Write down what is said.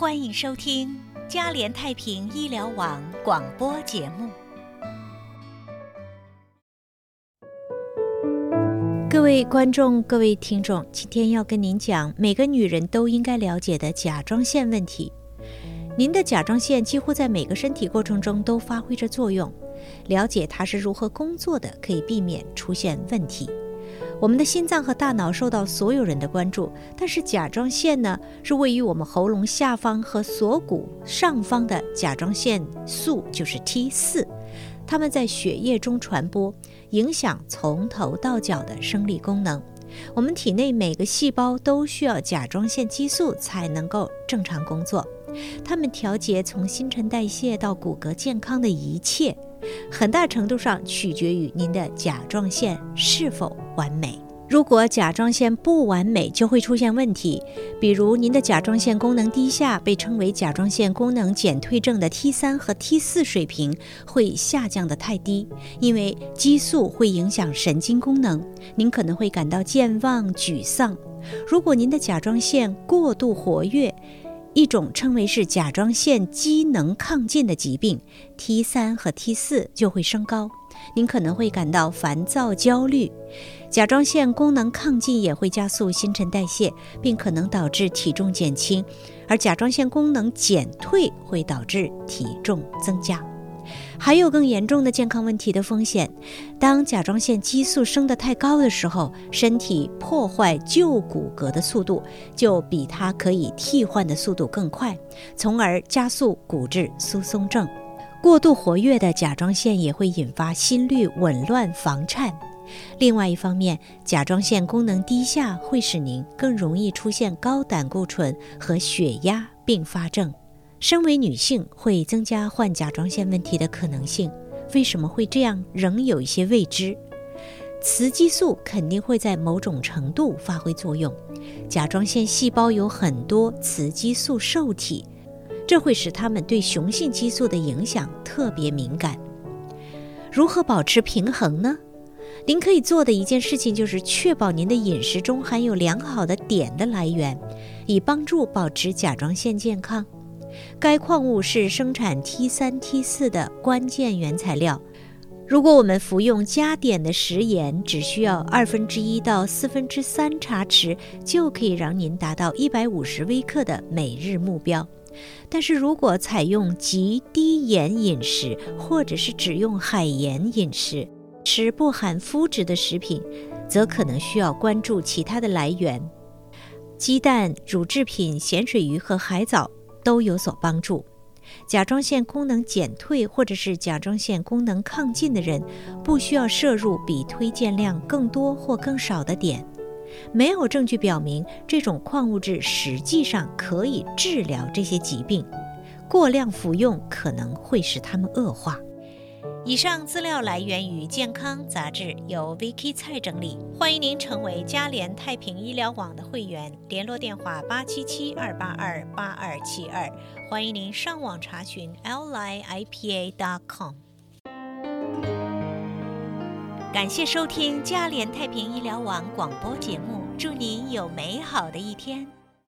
欢迎收听嘉联太平医疗网广播节目。各位观众，各位听众，今天要跟您讲每个女人都应该了解的甲状腺问题。您的甲状腺几乎在每个身体过程中都发挥着作用，了解它是如何工作的，可以避免出现问题。我们的心脏和大脑受到所有人的关注，但是甲状腺呢，是位于我们喉咙下方和锁骨上方的甲状腺素，就是 T4， 它们在血液中传播，影响从头到脚的生理功能。我们体内每个细胞都需要甲状腺激素才能够正常工作，它们调节从新陈代谢到骨骼健康的一切，很大程度上取决于您的甲状腺是否完美。如果甲状腺不完美，就会出现问题，比如您的甲状腺功能低下，被称为甲状腺功能减退症的 T3 和 T4 水平会下降得太低，因为激素会影响神经功能，您可能会感到健忘、沮丧。如果您的甲状腺过度活跃，一种称为是甲状腺机能亢进的疾病 T3 和 T4 就会升高，您可能会感到烦躁、焦虑。甲状腺功能亢进也会加速新陈代谢，并可能导致体重减轻，而甲状腺功能减退会导致体重增加。还有更严重的健康问题的风险，当甲状腺激素升得太高的时候，身体破坏旧骨骼的速度就比它可以替换的速度更快，从而加速骨质疏松症。过度活跃的甲状腺也会引发心律紊乱、房颤。另外一方面，甲状腺功能低下会使您更容易出现高胆固醇和血压并发症。身为女性，会增加患甲状腺问题的可能性。为什么会这样，仍有一些未知。雌激素肯定会在某种程度发挥作用，甲状腺细胞有很多雌激素受体，这会使它们对雄性激素的影响特别敏感。如何保持平衡呢？您可以做的一件事情就是确保您的饮食中含有良好的碘的来源，以帮助保持甲状腺健康。该矿物是生产 T3、T4 的关键原材料。如果我们服用加碘的食盐，只需要1/2到3/4茶匙，就可以让您达到150微克的每日目标。但是如果采用极低盐饮食，或者是只用海盐饮食，吃不含麸质的食品，则可能需要关注其他的来源。鸡蛋、乳制品、咸水鱼和海藻都有所帮助。甲状腺功能减退或者是甲状腺功能亢进的人，不需要摄入比推荐量更多或更少的碘。没有证据表明这种矿物质实际上可以治疗这些疾病，过量服用可能会使它们恶化。以上资料来源于健康杂志，由 Vicky 蔡整理。欢迎您成为嘉联太平医疗网的会员，联络电话877-282-8272。欢迎您上网查询 liipa.com。 感谢收听嘉联太平医疗网广播节目，祝您有美好的一天。